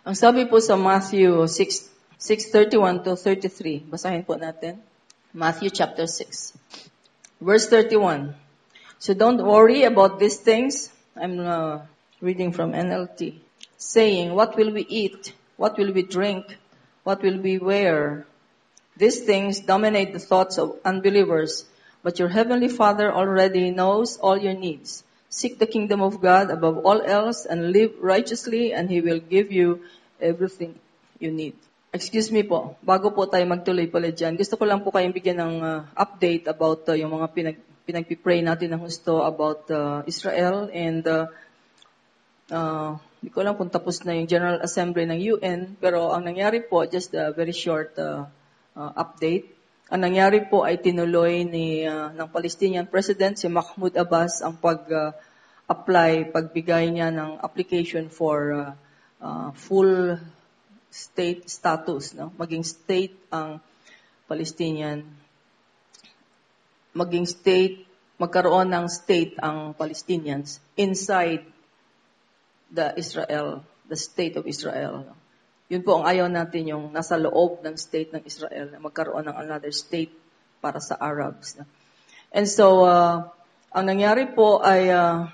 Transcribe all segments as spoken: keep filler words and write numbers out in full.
Ang sabi po sa Matthew six, six thirty-one to thirty-three, basahin po natin. Matthew chapter six, verse thirty-one. So don't worry about these things. I'm uh, reading from N L T. Saying, what will we eat? What will we drink? What will we wear? These things dominate the thoughts of unbelievers, but your heavenly Father already knows all your needs. Seek the kingdom of God above all else and live righteously, and He will give you everything you need. Excuse me po, bago po tayo magtuloy pala dyan, gusto ko lang po kayong bigyan ng uh, update about uh, yung mga pinag, pinagpipray natin ng gusto about uh, Israel, and uh, uh, hindi ko lang kung tapos na yung General Assembly ng U N, pero ang nangyari po, just a very short uh, uh, update. Ang nangyari po ay tinuloy ni uh, ng Palestinian President si Mahmoud Abbas ang pag-apply, uh, pagbigay niya ng application for uh, uh, full state status, no? Maging state ang Palestinian, maging state, magkaroon ng state ang Palestinians inside the Israel, the state of Israel. No? Yun po ang ayaw natin, yung nasa loob ng state ng Israel na magkaroon ng another state para sa Arabs. No? And so, uh, ang nangyari po ay uh,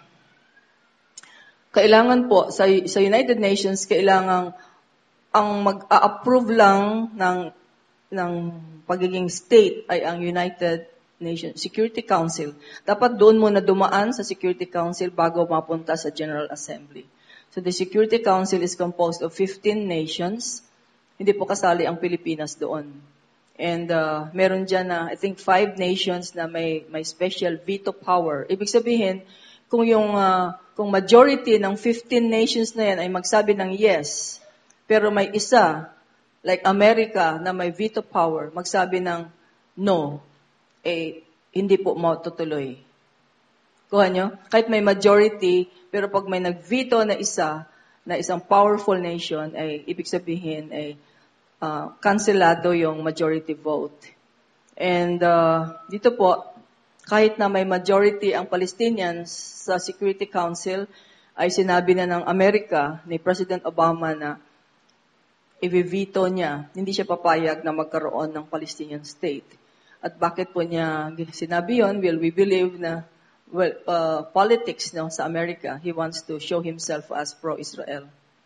kailangan po sa, sa United Nations, kailangan ang mag-a-approve lang ng, ng pagiging state ay ang United Nations Security Council. Dapat doon muna dumaan sa Security Council bago mapunta sa General Assembly. So the Security Council is composed of fifteen nations. Hindi po kasali ang Pilipinas doon. And uh, meron dyan na, I think, five nations na may, may special veto power. Ibig sabihin, kung yung uh, kung majority ng fifteen nations na yan ay magsabi ng yes, pero may isa, like America, na may veto power, magsabi ng no, eh, hindi po matutuloy. Kuha nyo? Kahit may majority, pero pag may nag-veto na isa, na isang powerful nation, ay ibig sabihin ay uh, kanselado yung majority vote. And uh, dito po, kahit na may majority ang Palestinians sa Security Council, ay sinabi na ng Amerika, ni President Obama na i-veto niya, hindi siya papayag na magkaroon ng Palestinian state. At bakit po niya sinabi yun? Well, we believe na well, uh, politics no, sa Amerika, he wants to show himself as pro-Israel.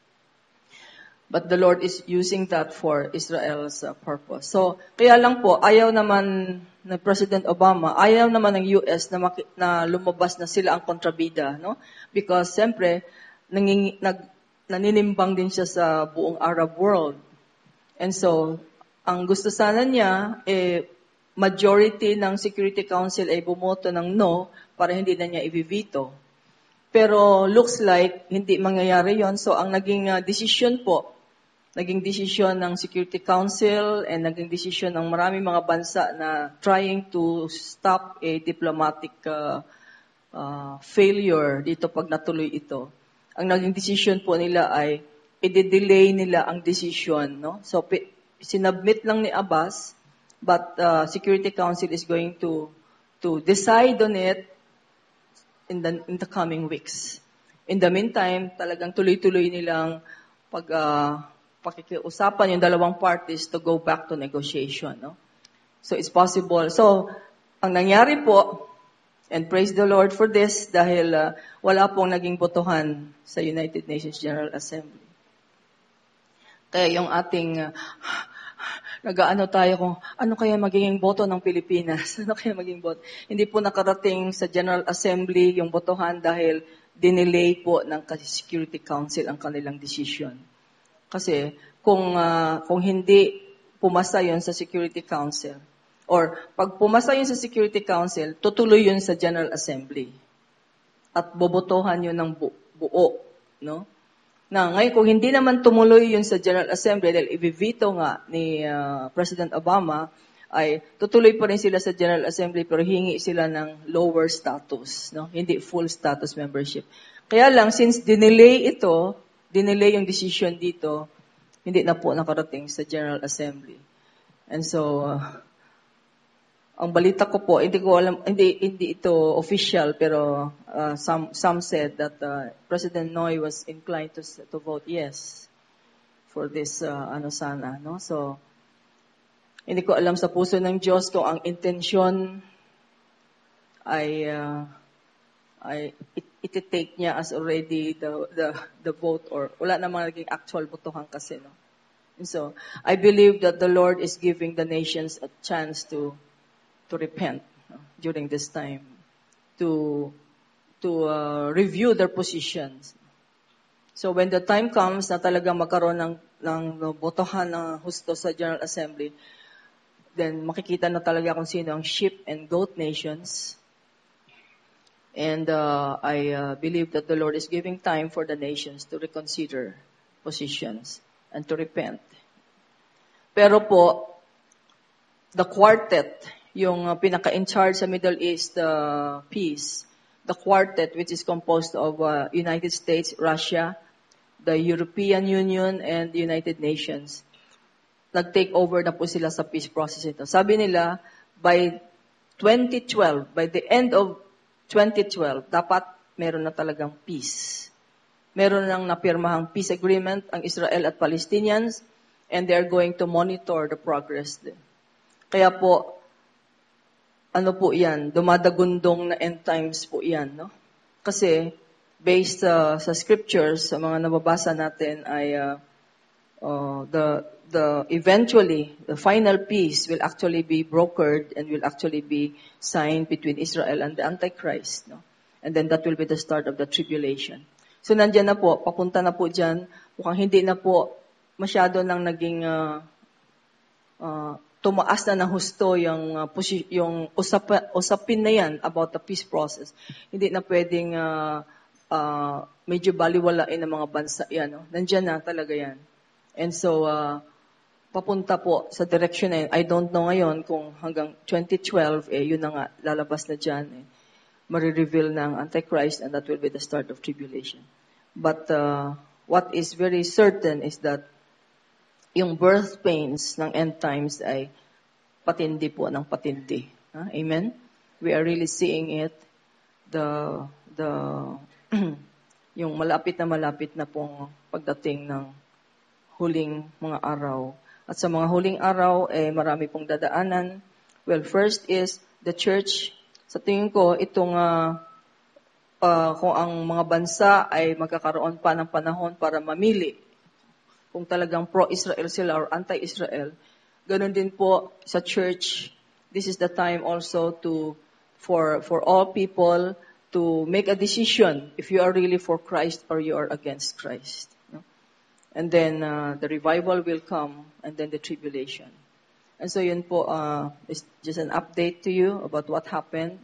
But the Lord is using that for Israel's uh, purpose. So, kaya lang po, ayaw naman ng President Obama, ayaw naman ng U S na, maki- na lumabas na sila ang kontrabida. No? Because, siyempre, nanging, nag, naninimbang din siya sa buong Arab world. And so, ang gusto sana niya, eh, majority ng Security Council ay bumoto ng no para hindi na niya i-veto. Pero looks like hindi mangyayari yon. So ang naging uh, decision po, naging decision ng Security Council and naging decision ng maraming mga bansa na trying to stop a diplomatic uh, uh, failure dito pag natuloy ito. Ang naging decision po nila ay i-delay nila ang decision. No? So p- sinubmit lang ni Abbas, but uh, Security Council is going to to decide on it in the in the coming weeks. In the meantime, talagang tuloy-tuloy nilang pag uh, pakikiusapan yung dalawang parties to go back to negotiation. No? So it's possible. So ang nangyari po, and praise the Lord for this, dahil uh, wala pong naging botohan sa United Nations General Assembly. Kaya yung ating uh, nag-aano tayo kung ano kaya magiging boto ng Pilipinas? Ano kaya magiging boto? Hindi po nakarating sa General Assembly yung botohan dahil dinelay po ng Security Council ang kanilang decision. Kasi kung uh, kung hindi pumasa yon sa Security Council, or pag pumasa yun sa Security Council, tutuloy yun sa General Assembly. At bobotohan yun ng bu- buo. No? Na ngayon, kung hindi naman tumuloy yun sa General Assembly, dahil i-veto nga ni uh, President Obama, ay tutuloy pa rin sila sa General Assembly pero hingi sila ng lower status, no? Hindi full status membership. Kaya lang, since dinelay ito, dinelay yung decision dito, hindi na po nakarating sa General Assembly. And so, uh, ang balita ko po, hindi ko alam, hindi hindi ito official, pero uh, some some said that uh, President Noy was inclined to to vote yes. for this uh, ano sana, no? So hindi ko alam sa puso ng Diyos kung ang intensyon ay uh, ay it, iti-take niya as already the the the vote, or wala namang naging actual botohan kasi, no? And so I believe that the Lord is giving the nations a chance to to repent, no, during this time, to to uh, review their positions. So when the time comes na talagang magkaroon ng ng botohan ng husto sa General Assembly, then makikita na talaga kung sino ang sheep and goat nations. And uh, I uh, believe that the Lord is giving time for the nations to reconsider positions and to repent. Pero po, the quartet, yung uh, pinaka-in charge sa Middle East uh, peace, the quartet, which is composed of uh, United States, Russia, the European Union, and the United Nations, nag-take over na po sila sa peace process ito. Sabi nila, by twenty twelve, by the end of twenty twelve, dapat meron na talagang peace. Meron nang napirmahang peace agreement ang Israel at Palestinians, and they're going to monitor the progress din. Kaya po, ano po yan, dumadagundong na end times po yan, no? Kasi, based uh, sa scriptures, sa mga nababasa natin ay uh, uh, the the eventually the final peace will actually be brokered and will actually be signed between Israel and the Antichrist, no? And then that will be the start of the tribulation. So nandiyan na po, papunta na po diyan, mukhang hindi na po masyado nang naging uh, uh, tumaas na ng husto yung uh, posi- yung usap- usapin na yan about the peace process. Hindi na pwedeng uh, Uh, medyo baliwalain ng mga bansa yan, no? Nandiyan na talaga yan. And so, uh, papunta po sa direction na yun. I don't know ngayon kung hanggang twenty twelve, eh, yun na nga, lalabas na dyan, eh, marireveal ng Antichrist, and that will be the start of tribulation. But uh, what is very certain is that yung birth pains ng end times ay patindi po ng patindi. Huh? Amen? We are really seeing it. The, the, yung malapit na malapit na pong pagdating ng huling mga araw. At sa mga huling araw, eh, marami pong dadaanan. Well, first is the church. Sa tingin ko, itong uh, uh, kung ang mga bansa ay magkakaroon pa ng panahon para mamili kung talagang pro-Israel sila or anti-Israel, ganun din po sa church. This is the time also to for for all people to make a decision if you are really for Christ or you are against Christ. No? And then uh, the revival will come, and then the tribulation. And so yun po, uh, is just an update to you about what happened.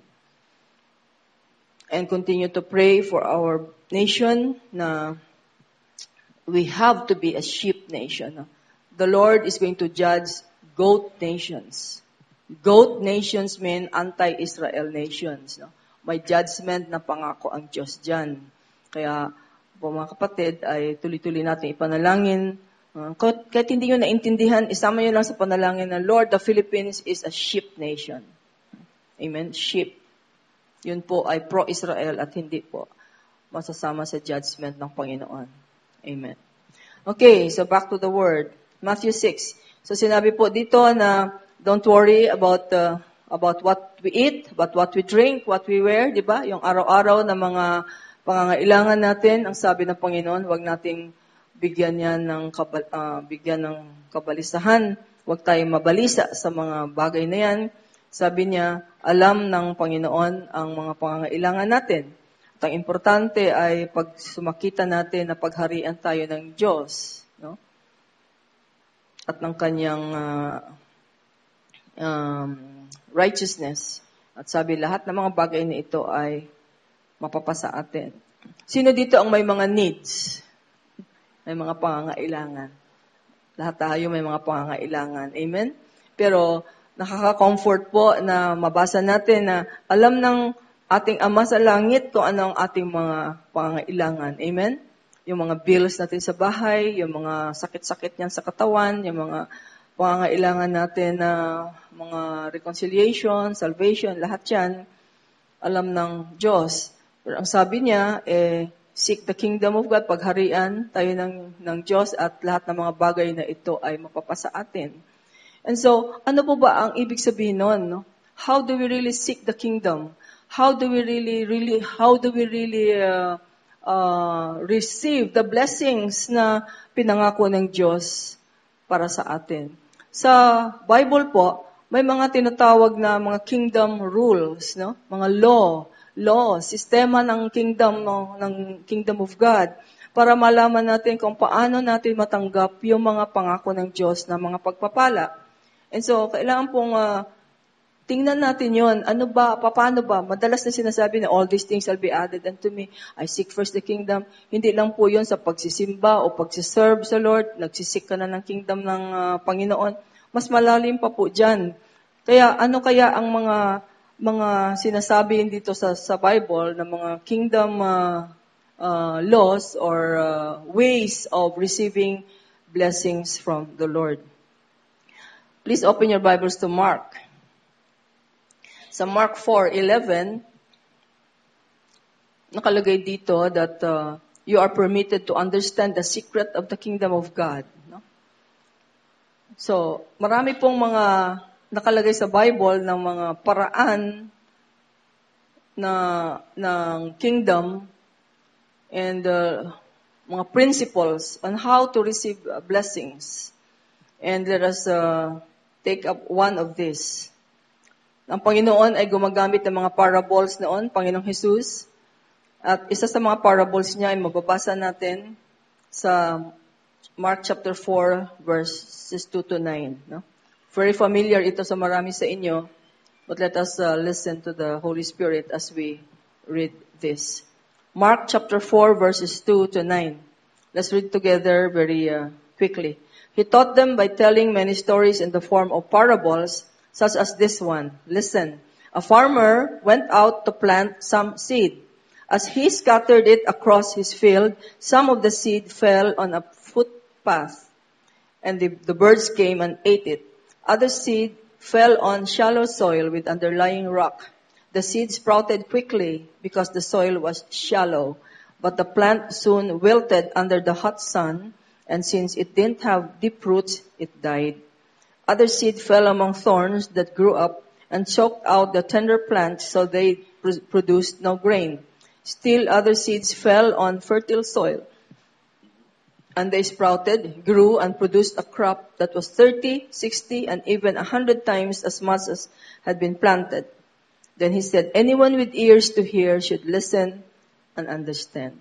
And continue to pray for our nation na we have to be a sheep nation. No? The Lord is going to judge goat nations. Goat nations mean anti-Israel nations. No? May judgment na pangako ang Diyos dyan. Kaya, po mga kapatid, ay tuloy-tuloy natin ipanalangin. Uh, kahit, kahit hindi nyo naintindihan, isama nyo lang sa panalangin na, Lord, the Philippines is a sheep nation. Amen? Sheep. Yun po ay pro-Israel at hindi po masasama sa judgment ng Panginoon. Amen. Okay, so back to the word. Matthew six. So sinabi po dito na, don't worry about the uh, about what we eat, about what we drink, what we wear, di ba? Yung araw-araw na mga pangangailangan natin, ang sabi ng Panginoon, huwag nating bigyan yan ng, kabal, uh, bigyan ng kabalisahan. Huwag tayong mabalisa sa mga bagay na yan. Sabi niya, alam ng Panginoon ang mga pangangailangan natin. At ang importante ay pag sumakita natin na pagharian tayo ng Diyos, no? At ng kanyang uh, um, righteousness. At sabi, lahat ng mga bagay na ito ay mapapasa atin. Sino dito ang may mga needs? May mga pangangailangan. Lahat tayo may mga pangangailangan. Amen? Pero nakaka-comfort po na mabasa natin na alam ng ating Ama sa langit kung ano ang ating mga pangangailangan. Amen? Yung mga bills natin sa bahay, yung mga sakit-sakit niyan sa katawan, yung mga pangangailangan natin na mga reconciliation, salvation, lahat yan, alam ng Diyos. Pero ang sabi niya, eh, seek the kingdom of God, pagharian tayo ng, ng Diyos at lahat ng mga bagay na ito ay mapapasa atin. And so, ano po ba ang ibig sabihin nun? No? How do we really seek the kingdom? How do we really, really, how do we really uh, uh, receive the blessings na pinangako ng Diyos para sa atin? Sa Bible po, may mga tinatawag na mga kingdom rules, no? Mga law, law, sistema ng kingdom, no? Ng kingdom of God, para malaman natin kung paano natin matanggap yung mga pangako ng Diyos na mga pagpapala. And so, kailangan pong uh, tingnan natin yon. Ano ba, paano ba? Madalas na sinasabi na all these things shall be added unto me. I seek first the kingdom. Hindi lang po yon sa pagsisimba o pagsiserve sa Lord. Nagsisik ka na ng kingdom ng uh, Panginoon. Mas malalim pa po dyan. Kaya ano kaya ang mga mga sinasabi dito sa, sa Bible na mga kingdom uh, uh, laws or uh, ways of receiving blessings from the Lord? Please open your Bibles to Mark. Sa Mark four eleven, nakalagay dito that uh, you are permitted to understand the secret of the kingdom of God. No? So, marami pong mga nakalagay sa Bible ng mga paraan na ng kingdom and uh, mga principles on how to receive uh, blessings. And let us uh, take up one of these. Ang Panginoon ay gumagamit ng mga parables noon, Panginoong Jesus. At isa sa mga parables niya ay mababasa natin sa Mark chapter four, verses two to nine. No? Very familiar ito sa marami sa inyo, but let us uh, listen to the Holy Spirit as we read this. Mark chapter four, verses two to nine. Let's read together very uh, quickly. He taught them by telling many stories in the form of parables, such as this one. Listen, a farmer went out to plant some seed. As he scattered it across his field, some of the seed fell on a footpath, and the, the birds came and ate it. Other seed fell on shallow soil with underlying rock. The seed sprouted quickly because the soil was shallow, but the plant soon wilted under the hot sun, and since it didn't have deep roots, it died. Other seed fell among thorns that grew up and choked out the tender plants, so they pr- produced no grain. Still other seeds fell on fertile soil, and they sprouted, grew, and produced a crop that was thirty, sixty, and even a hundred times as much as had been planted. Then he said, anyone with ears to hear should listen and understand.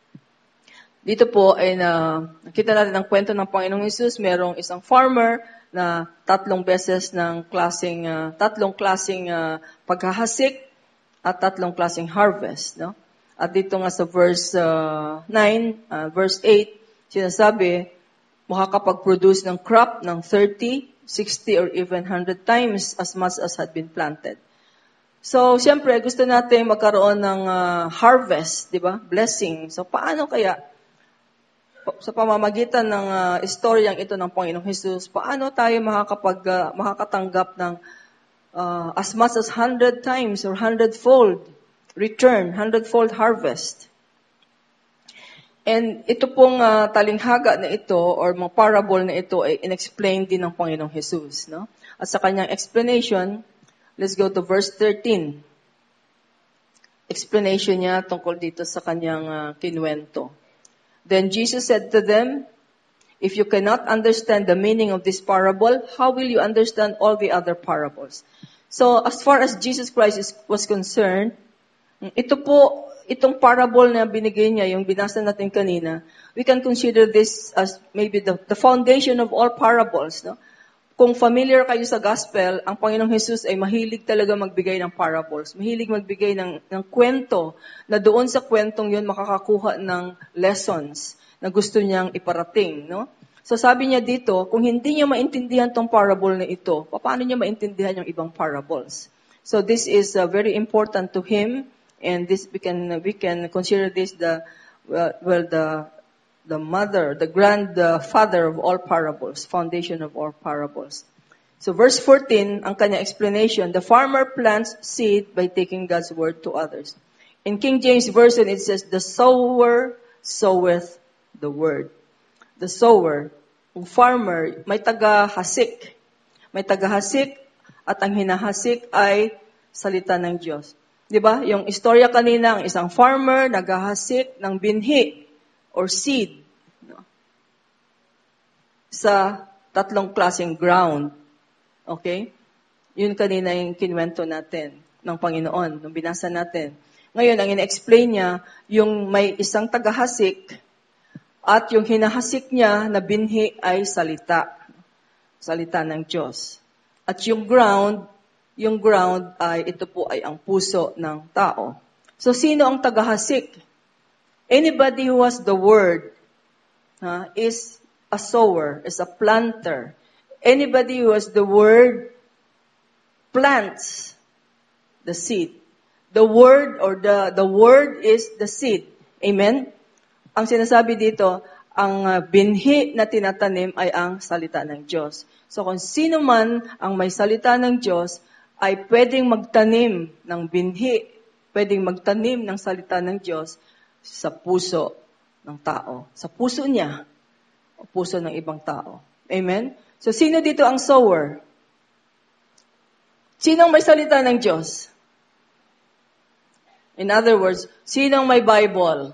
Dito po ay na, nakita natin ang kwento ng Panginoong Hesus. Merong isang farmer na tatlong beses ng klaseng, uh, tatlong klaseng uh, paghahasik at tatlong klaseng harvest. No? At dito nga sa verse uh, nine, uh, verse eight, sinasabi, makakapag-produce ng crop ng thirty, sixty, or even one hundred times as much as had been planted. So, siyempre, gusto natin magkaroon ng uh, harvest, di ba? Blessing. So, paano kaya? Sa pamamagitan ng uh, istoryang ito ng Panginoong Hesus, paano tayo makakapag, uh, makakatanggap ng uh, as much as hundred times or hundredfold return, hundredfold harvest? And ito pong uh, talinghaga na ito or mga parable na ito ay inexplain din ng Panginoong Hesus. No? At sa kanyang explanation, let's go to verse thirteen. Explanation niya tungkol dito sa kanyang uh, kinwento. Then Jesus said to them, if you cannot understand the meaning of this parable, how will you understand all the other parables? So, as far as Jesus Christ is, was concerned, ito po, itong parable na binigay niya, yung binasa natin kanina, we can consider this as maybe the, the foundation of all parables. No? Kung familiar kayo sa gospel, ang Panginoong Hesus ay mahilig talaga magbigay ng parables. Mahilig magbigay ng, ng kwento na doon sa kwentong yun makakakuha ng lessons na gusto niyang iparating. No? So sabi niya dito, kung hindi niya maintindihan tong parable na ito, paano niya maintindihan yung ibang parables? So this is uh, very important to him, and this we can we can consider this the uh, well the the mother, the grandfather of all parables, foundation of all parables. So verse fourteen, ang kanya explanation, the farmer plants seed by taking God's word to others. In King James Version, it says, the sower soweth the word. The sower, yung farmer, may taga-hasik. May taga-hasik at ang hinahasik ay salita ng Diyos. Di ba? Yung istorya kanina, ang isang farmer naghahasik ng binhi or seed no? Sa tatlong klaseng ground. Okay? Yun kanina yung kinwento natin ng Panginoon, nung binasa natin. Ngayon, ang ina-explain niya, yung may isang tagahasik at yung hinahasik niya na binhi ay salita. Salita ng Diyos. At yung ground, yung ground ay, ito po ay ang puso ng tao. So, sino ang tagahasik? Anybody who has the word uh, is a sower, is a planter. Anybody who has the word plants the seed. The word or the the word is the seed. Amen? Ang sinasabi dito, ang uh, binhi na tinatanim ay ang salita ng Diyos. So kung sino man ang may salita ng Diyos ay pwedeng magtanim ng binhi, pwedeng magtanim ng salita ng Diyos sa puso ng tao. Sa puso niya o puso ng ibang tao. Amen? So sino dito ang sower? Sinong may salita ng Diyos? In other words, sinong may Bible?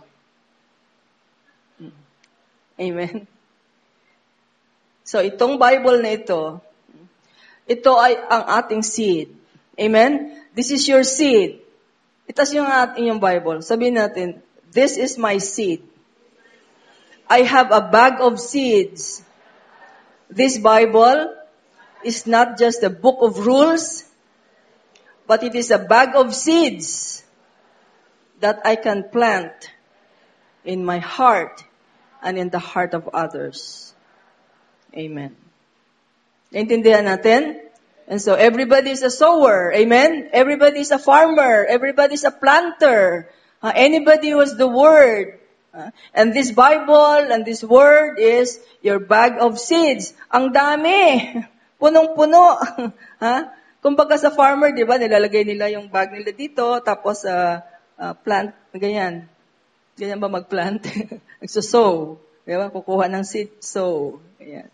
Amen? So, itong Bible na ito, ito ay ang ating seed. Amen? This is your seed. Itas yung ating yung Bible. Sabihin natin, this is my seed. I have a bag of seeds. This Bible is not just a book of rules, but it is a bag of seeds that I can plant in my heart and in the heart of others. Amen. Naintindihan natin? And so everybody is a sower. Amen? Everybody is a farmer. Everybody is a planter. Uh, anybody who has the word. Uh, and this Bible and this word is your bag of seeds. Ang dami. Punong-puno. Ha? Kumbaga sa farmer, di ba, nilalagay nila yung bag nila dito, tapos uh, uh, plant, ganyan. Ganyan ba mag-plant? Nagsusow. Di ba? Kukuha ng seed, sow. Ganyan.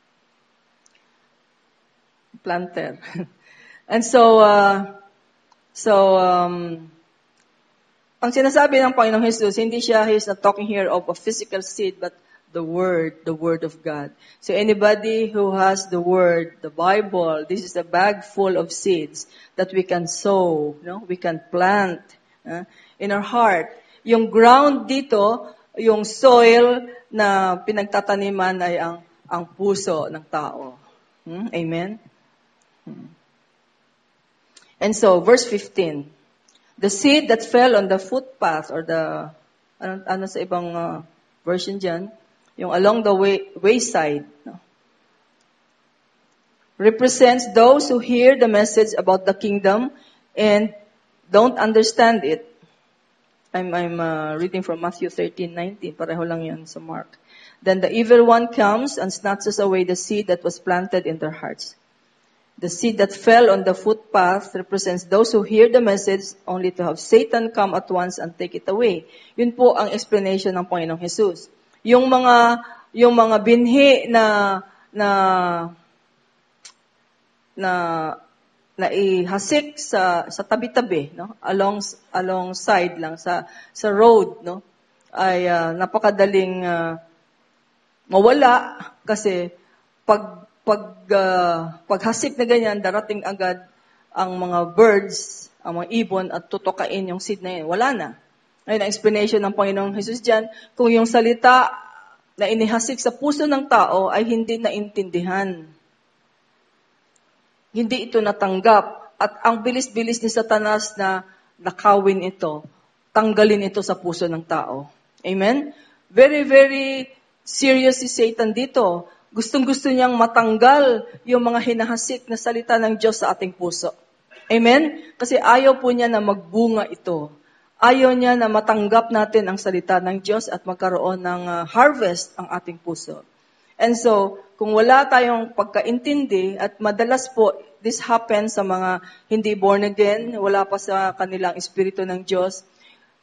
Planter. And so, uh, so, um, ang sinasabi ng Panginoong Jesus, hindi siya, he's not talking here of a physical seed, but the Word, the Word of God. So anybody who has the Word, the Bible, this is a bag full of seeds that we can sow, you know, we can plant uh, in our heart. Yung ground dito, yung soil na pinagtataniman ay ang, ang puso ng tao. Hmm? Amen? Hmm. And so, verse fifteen, the seed that fell on the footpath or the, ano, ano sa ibang uh, version dyan, yung along the way, wayside, no? Represents those who hear the message about the kingdom and don't understand it. I'm, I'm uh, reading from Matthew thirteen nineteen. Pareho lang yan sa Mark. Then the evil one comes and snatches away the seed that was planted in their hearts. The seed that fell on the footpath represents those who hear the message only to have Satan come at once and take it away. Yun po ang explanation ng Panginoong Jesus. Yung mga yung mga binhi na na na na ihasik sa sa tabi-tabi, no? Along alongside lang sa sa road, no? Ay uh, napakadaling uh, mawala kasi pag pag uh, paghasik na ganyan darating agad ang mga birds, ang mga ibon at tutukain yung seed na yun. Wala na. Ayun ang explanation ng Panginoong Jesus diyan, kung yung salita na inihasik sa puso ng tao ay hindi naintindihan. Hindi ito natanggap. At ang bilis-bilis ni Satanas na nakawin ito, tanggalin ito sa puso ng tao. Amen? Very, very serious si Satan dito. Gustong-gusto niyang matanggal yung mga hinahasik na salita ng Diyos sa ating puso. Amen? Kasi ayaw po niya na magbunga ito. Ayaw niya na matanggap natin ang salita ng Diyos at magkaroon ng uh, harvest ang ating puso. And so, kung wala tayong pagkaintindi, at madalas po, this happens sa mga hindi born again, wala pa sa kanilang espiritu ng Diyos,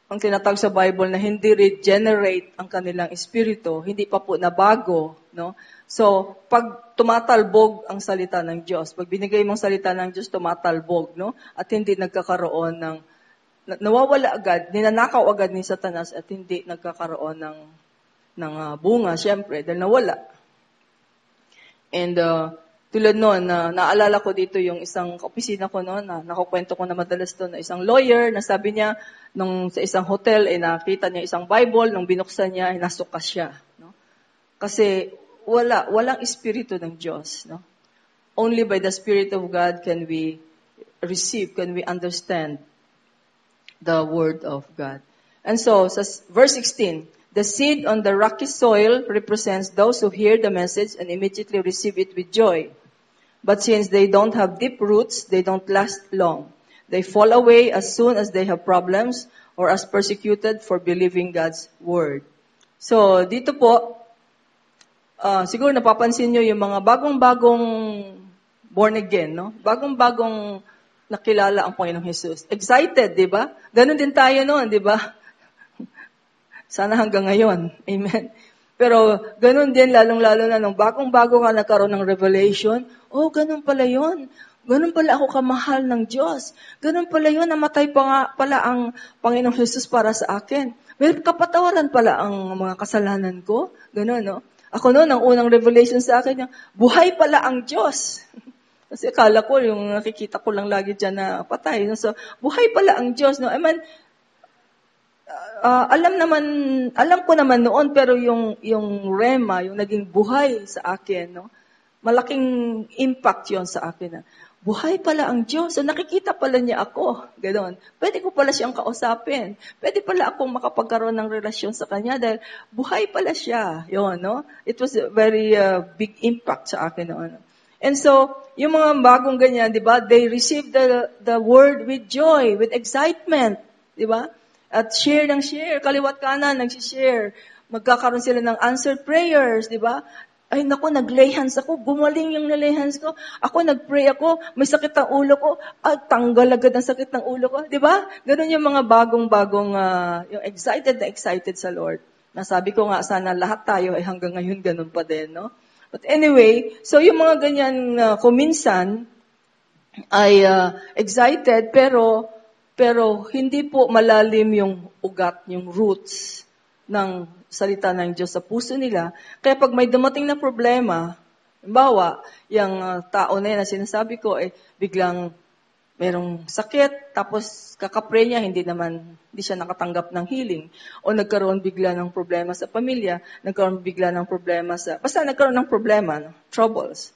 ang tinatawag sa Bible na hindi regenerate ang kanilang espiritu, hindi pa po nabago, no? So, pag tumatalbog ang salita ng Diyos, pag binigay mong salita ng Diyos, tumatalbog, no? At hindi nagkakaroon ng, nawawala agad, ninanakaw agad ni Satanas at hindi nagkakaroon ng, ng uh, bunga, syempre, dahil nawala. And, uh, tulad noon, na naalala ko dito yung isang opisina ko noon, na nakukwento ko na madalas doon, na isang lawyer, na sabi niya, nung sa isang hotel, eh, nakita niya isang Bible, nung binuksan niya, eh, nasuka siya. No? Kasi, wala, walang espiritu ng Diyos. No? Only by the Spirit of God can we receive, can we understand the Word of God. And so, sa verse sixteen, the seed on the rocky soil represents those who hear the message and immediately receive it with joy. But since they don't have deep roots, they don't last long. They fall away as soon as they have problems or as persecuted for believing God's Word. So, dito po, uh, siguro napapansin nyo yung mga bagong-bagong born again, no? Bagong-bagong nakilala ang Panginoong Jesus. Excited, di ba? Ganon din tayo noon, di ba? Sana hanggang ngayon. Amen. Pero ganun din, lalong-lalo na nung bagong-bago ka nagkaroon ng revelation, oh, ganun pala yun. Ganun pala ako kamahal ng Diyos. Ganun pala yun, namatay pa nga pala ang Panginoong Jesus para sa akin. May kapatawaran pala ang mga kasalanan ko. Ganun, no? Ako noon, ang unang revelation sa akin, yung, buhay pala ang Diyos. Kasi akala ko, yung nakikita ko lang lagi dyan na patay. So, buhay pala ang Diyos. No? I mean, Uh, alam naman, alam ko naman noon, pero yung, yung rema, yung naging buhay sa akin, no? Malaking impact yon sa akin. Na, buhay pala ang Diyos. So nakikita pala niya ako. Ganon. Pwede ko pala siyang kausapin. Pwede pala akong makapagkaroon ng relasyon sa Kanya dahil buhay pala siya. Yun, no? It was a very uh, big impact sa akin noon. And so, yung mga bagong ganyan, di ba? They receive the, the word with joy, with excitement. Di ba? At share ng share, kaliwat kanan, nagsishare. Magkakaroon sila ng answered prayers, di ba? Ay, naku, nag-lay hands ako, gumaling yung nalay hands ko. Ako, nag-pray ako, may sakit ang ulo ko. Ay, tanggal agad ang sakit ng ulo ko. Di ba? Ganun yung mga bagong-bagong, uh, yung excited na excited sa Lord. Nasabi ko nga, sana lahat tayo ay hanggang ngayon ganun pa din, no? But anyway, so yung mga ganyan, uh, kuminsan, ay uh, excited, pero Pero hindi po malalim yung ugat, yung roots ng salita ng Diyos sa puso nila. Kaya pag may dumating na problema, halimbawa, yung uh, tao na yan na sinasabi ko, eh, biglang merong sakit, tapos kakapray niya, hindi naman, hindi siya nakatanggap ng healing. O nagkaroon bigla ng problema sa pamilya, nagkaroon bigla ng problema sa, basta nagkaroon ng problema, no? Troubles.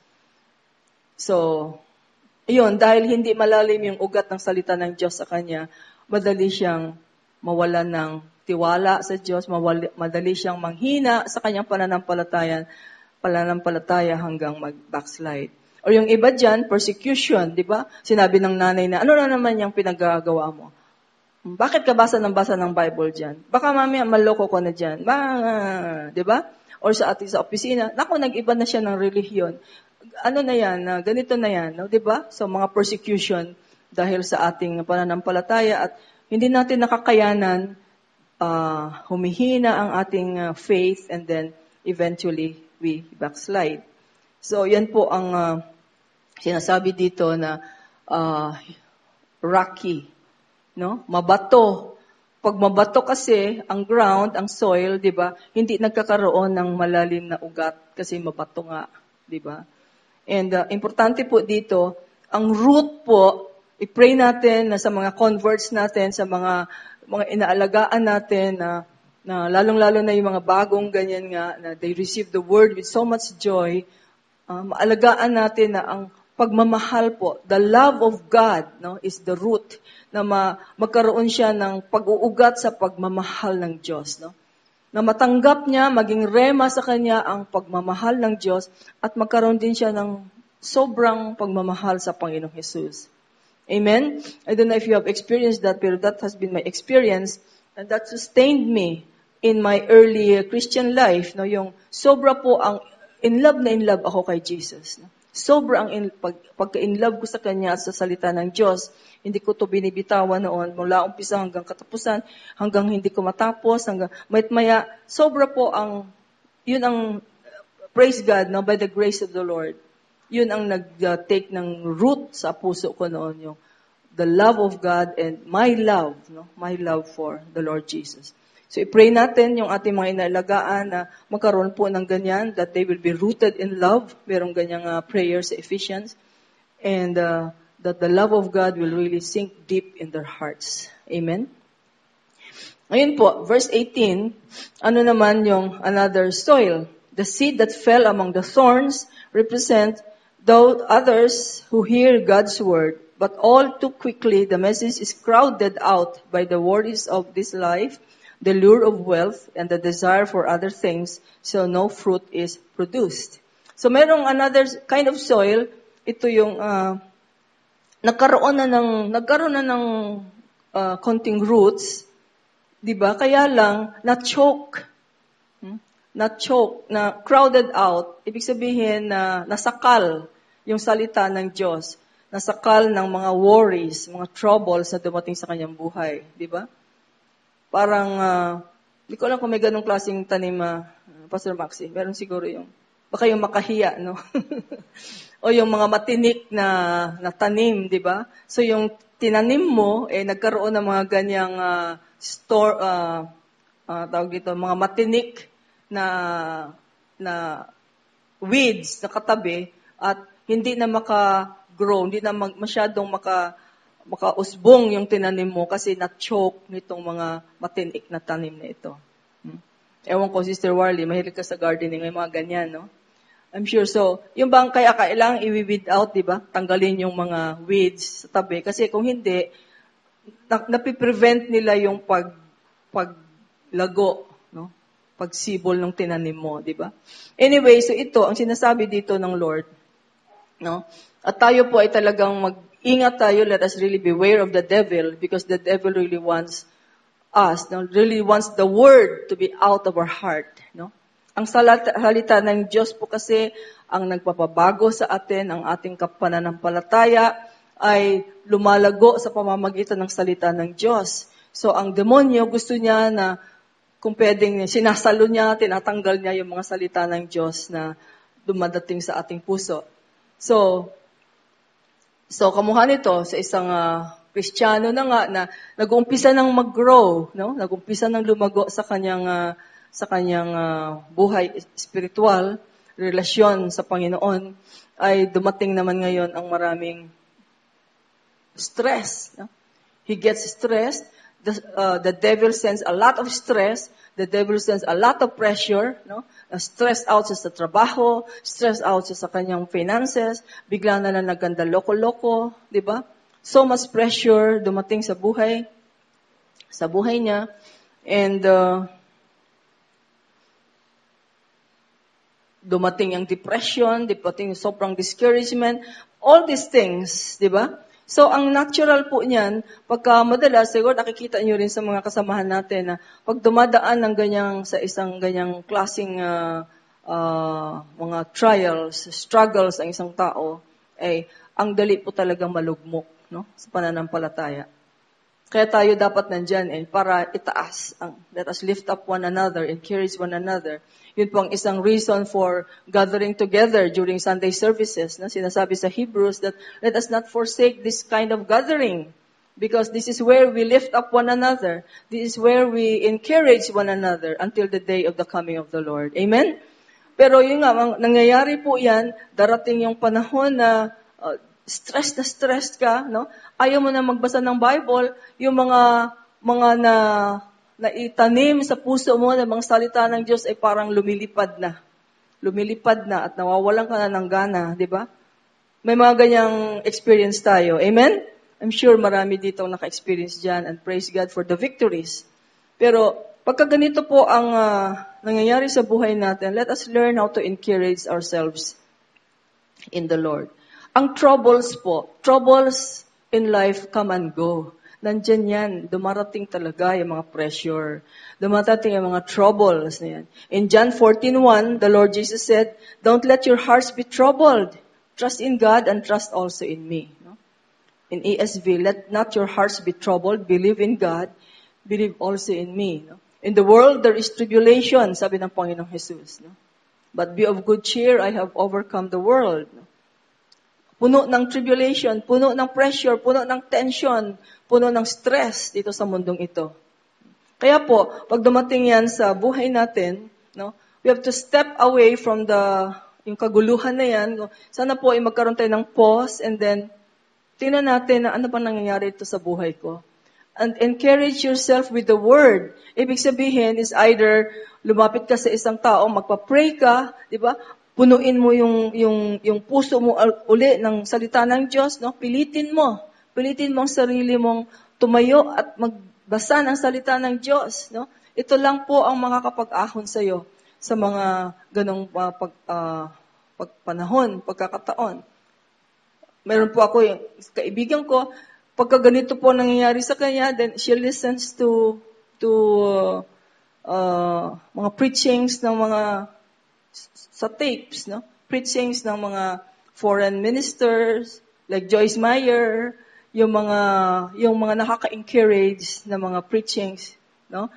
So, Iyon, dahil hindi malalim yung ugat ng salita ng Diyos sa kanya, madali siyang mawalan ng tiwala sa Diyos, mawali, madali siyang manghina sa kanyang pananampalataya, pananampalataya hanggang mag-backslide. O yung iba dyan, persecution, di ba? Sinabi ng nanay na, ano na naman yung pinagagawa mo? Bakit ka basa ng basa ng Bible dyan? Baka mamaya maloko ko na dyan. Ba, di ba? Or sa ating sa opisina, naku, nag-iba na siya ng relihiyon. Ano na yan, uh, ganito na yan, no? 'Di ba? So mga persecution dahil sa ating pananampalataya at hindi natin nakakayanan, uh, humihina ang ating uh, faith and then eventually we backslide. So yan po ang uh, sinasabi dito na uh, rocky, no? Mabato. Pag mabato kasi ang ground, ang soil, 'di ba? Hindi nagkakaroon ng malalim na ugat kasi mabato nga, 'di ba? And uh, importante po dito, ang root po, i-pray natin na sa mga converts natin, sa mga mga inaalagaan natin na, na lalong-lalo na yung mga bagong ganyan nga, na they receive the word with so much joy, uh, maalagaan natin na ang pagmamahal po, the love of God, no, is the root, na ma, magkaroon siya ng pag-uugat sa pagmamahal ng Diyos, no? Na matanggap niya, maging rema sa kanya ang pagmamahal ng Diyos at magkaroon din siya ng sobrang pagmamahal sa Panginoong Jesus. Amen? I don't know if you have experienced that, pero that has been my experience and that sustained me in my early Christian life. No? Yung sobra po ang in love na in love ako kay Jesus. No? Sobra ang in, pag, pagka-inlove ko sa Kanya at sa salita ng Diyos. Hindi ko to binibitawan noon, mula umpisa hanggang katapusan, hanggang hindi ko matapos, hanggang may't maya, sobra po ang, yun ang, praise God, no, by the grace of the Lord. Yun ang nag-take ng root sa puso ko noon, yung the love of God and my love, no, my love for the Lord Jesus. So, i-pray natin yung ating mga inalagaan na magkaroon po ng ganyan, that they will be rooted in love. Merong ganyang uh, prayer sa Ephesians. And uh, that the love of God will really sink deep in their hearts. Amen? Ngayon po, verse eighteen, ano naman yung another soil? The seed that fell among the thorns represent those others who hear God's word, but all too quickly the message is crowded out by the worries of this life, the lure of wealth, and the desire for other things, so no fruit is produced. So merong another kind of soil, ito yung uh, nagkaroon na ng nagkaroon na ng uh, konting roots, 'di ba? Kaya lang na-choke. Hmm? Na-choke, na crowded out. Ibig sabihin na nasakal yung salita ng Diyos. Nasakal ng mga worries, mga troubles na dumating sa kanyang buhay, 'di ba? Parang, uh, hindi ko alam kung may ganong klaseng tanim, uh, Pastor Maxie. Meron siguro yung, baka yung makahiya, no? O yung mga matinik na, na tanim, di ba? So yung tinanim mo, eh, nagkaroon ng mga ganyang uh, store, uh, uh, tawag dito, mga matinik na, na weeds na katabi at hindi na maka-grow, hindi na mag, masyadong maka makausbong yung tinanim mo kasi na-choke nitong mga matinik na tanim na ito. Hmm? Ewan ko, Sister Warley, mahilig ka sa gardening, may mga ganyan, no? I'm sure. So, yung bang kaya kailangang i-weed out, di ba? Tanggalin yung mga weeds sa tabi. Kasi kung hindi, na- napiprevent nila yung pag, paglago, no? Pagsibol ng tinanim mo, di ba? Anyway, so ito, ang sinasabi dito ng Lord, no? At tayo po ay talagang mag ingat tayo, let us really beware of the devil because the devil really wants us, no? Really wants the word to be out of our heart. No? Ang salita, salita ng Diyos po kasi ang nagpapabago sa atin, ang ating pananampalataya ay lumalago sa pamamagitan ng salita ng Diyos. So ang demonyo gusto niya na kung pwedeng sinasalo niya, tinatanggal niya yung mga salita ng Diyos na dumadating sa ating puso. So, So, kamuha nito sa isang uh, Kristiyano na nga na nag-uumpisa ng mag-grow, no? Nag-uumpisa ng lumago sa kanyang uh, sa kanyang uh, buhay spiritual, relasyon sa Panginoon, ay dumating naman ngayon ang maraming stress, no? He gets stressed. The, uh, the devil sends a lot of stress. The devil sends a lot of pressure, no? Stressed out siya sa trabaho, stressed out siya sa kanyang finances, bigla na lang naganda loko-loko, di ba? So much pressure dumating sa buhay, sa buhay niya. And uh, dumating ang depression, dumating yung sobrang discouragement, all these things, di ba? So, ang natural po niyan, pagka madalas, siguro nakikita niyo rin sa mga kasamahan natin na pag dumadaan ng ganyang, sa isang ganyang klaseng uh, uh, mga trials, struggles ang isang tao, ay ang dali po talagang malugmok, no? Sa pananampalataya. Kaya tayo dapat nandyan eh, para itaas. Ang, let us lift up one another, encourage one another. Yun po ang isang reason for gathering together during Sunday services. Na sinasabi sa Hebrews that let us not forsake this kind of gathering because this is where we lift up one another. This is where we encourage one another until the day of the coming of the Lord. Amen? Pero yun nga, ang, nangyayari po yan, darating yung panahon na uh, stress na stress ka, no? Ayaw mo na magbasa ng Bible, yung mga mga na naitanim sa puso mo ng mga salita ng Diyos ay parang lumilipad na. Lumilipad na at nawawalan ka na ng gana, di ba? May mga ganyang experience tayo. Amen? I'm sure marami dito naka-experience dyan and praise God for the victories. Pero pagka ganito po ang uh, nangyayari sa buhay natin, let us learn how to encourage ourselves in the Lord. Ang troubles po, troubles in life come and go. Nandyan yan, dumarating talaga yung mga pressure. Dumarating yung mga troubles na yan. In John fourteen one, the Lord Jesus said, "Don't let your hearts be troubled. Trust in God and trust also in me. No? In E S V, let not your hearts be troubled. Believe in God. Believe also in me. No? In the world, there is tribulation, sabi ng Panginoong Jesus. No? But be of good cheer, I have overcome the world. No? Puno ng tribulation, puno ng pressure, puno ng tension, puno ng stress dito sa mundong ito. Kaya po, pag dumating yan sa buhay natin, no, we have to step away from the yung kaguluhan na yan. Sana po ay magkaroon tayo ng pause and then tingnan natin na ano pa nangyayari ito sa buhay ko. And encourage yourself with the word. Ibig sabihin is either lumapit ka sa isang tao, magpa-pray ka, di ba? Punuin mo yung yung yung puso mo uli ng salita ng Diyos, no? Pilitin mo. Pilitin mo ang sarili mong tumayo at magbasa ng salita ng Diyos, no? Ito lang po ang makakapag-ahon sa iyo sa mga ganong uh, pag uh, pagpanahon, pagkakataon. Meron po ako yung kaibigan ko, pagka ganito po nangyayari sa kanya, then she listens to to uh, uh, mga preachings ng mga sa tapes, no? Preachings ng mga foreign ministers like Joyce Meyer, yung mga yung mga nakaka-encourage na mga preachings, no?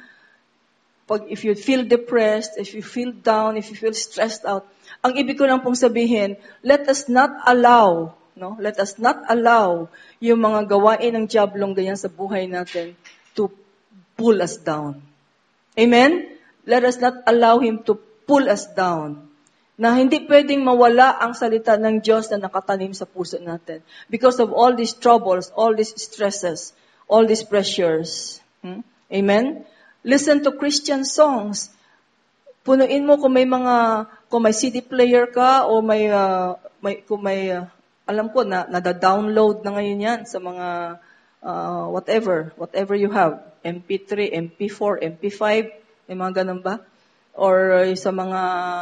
Pag if you feel depressed, if you feel down, if you feel stressed out, ang ibig ko lang pong sabihin, let us not allow, no? Let us not allow yung mga gawain ng diablong ganyan sa buhay natin to pull us down. Amen? Let us not allow him to pull us down. Na hindi pwedeng mawala ang salita ng Diyos na nakatanim sa puso natin. Because of all these troubles, all these stresses, all these pressures. Hmm? Amen? Listen to Christian songs. Punuin mo kung may mga, kung may C D player ka, o may, uh, may kung may, uh, alam ko na, nada-download na ngayon yan sa mga, uh, whatever, whatever you have. M P three, M P four, M P five, may mga ganun ba? Or uh, sa mga,